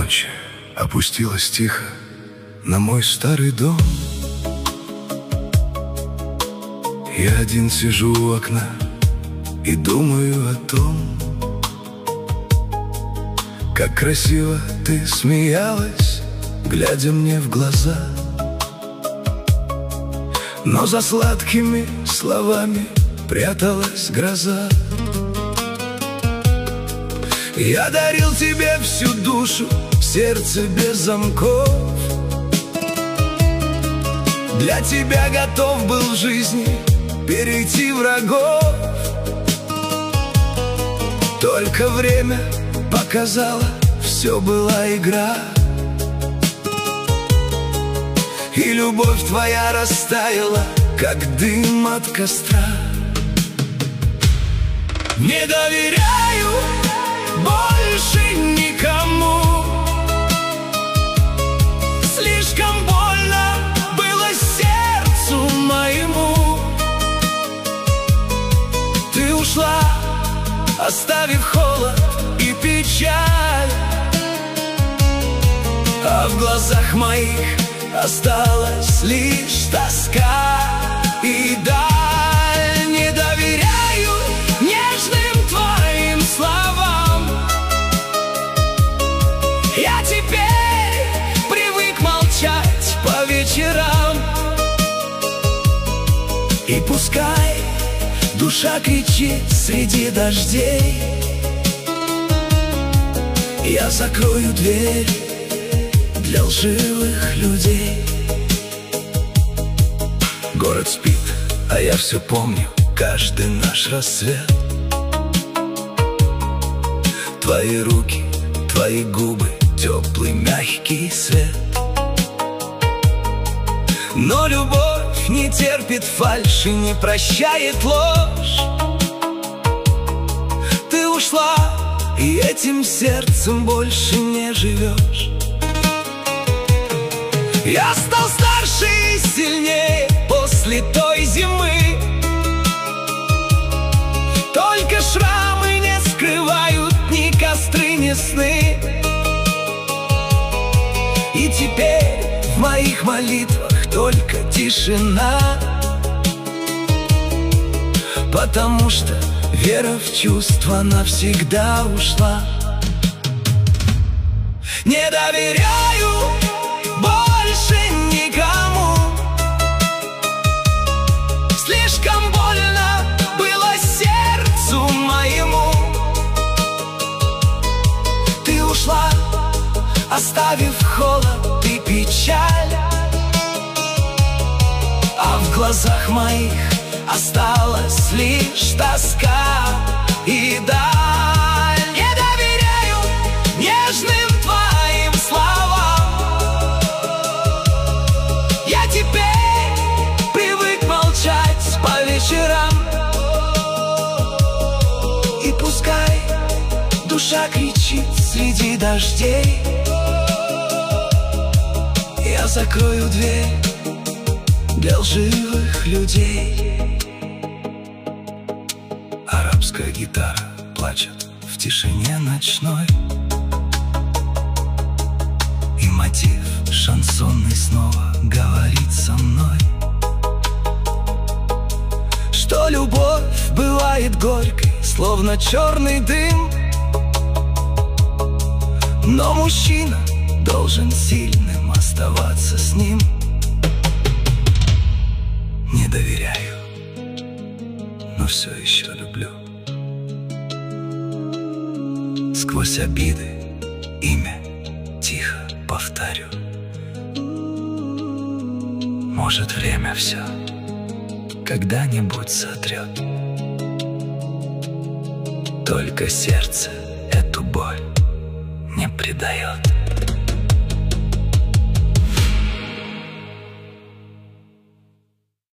Полночь опустилась тихо на мой старый дом. Я один сижу у окна и думаю о том, как красиво ты смеялась, глядя мне в глаза. Но за сладкими словами пряталась гроза. Я дарил тебе всю душу, сердце без замков. Для тебя готов был в жизни перейти врагов. Только время показало, все была игра, и любовь твоя растаяла, как дым от костра. Не доверяю больше никому. Слишком больно было сердцу моему. Ты ушла, оставив холод и печаль, а в глазах моих осталась лишь тоска и даль. Не доверяю нежным твоим словам. Я теперь привык молчать по вечерам. И пускай душа кричит среди дождей, я закрою дверь для лживых людей. Город спит, а я все помню каждый наш рассвет. Твои руки, твои губы, теплый мягкий свет. Но любовь не терпит фальши, не прощает ложь. Ты ушла, и этим сердцем больше не живешь. Я стал старше и сильнее после той зимы. Только шрамы не скрывают ни костры, ни сны. И теперь в моих молитвах только тишина, потому что вера в чувства навсегда ушла. Не доверяю больше никому. Слишком больно было сердцу моему. Ты ушла, оставив холод и печаль, а в глазах моих осталась лишь тоска и даль. Не доверяю нежным твоим словам. Я теперь привык молчать по вечерам. И пускай душа кричит среди дождей, я закрою дверь для лживых людей. Арабская гитара плачет в тишине ночной, и мотив шансонный снова говорит со мной, что любовь бывает горькой, словно черный дым. Но мужчина должен сильным оставаться с ним. Не доверяю, но все еще люблю. Сквозь обиды имя тихо повторю. Может, время все когда-нибудь сотрет. Только сердце эту боль не предает.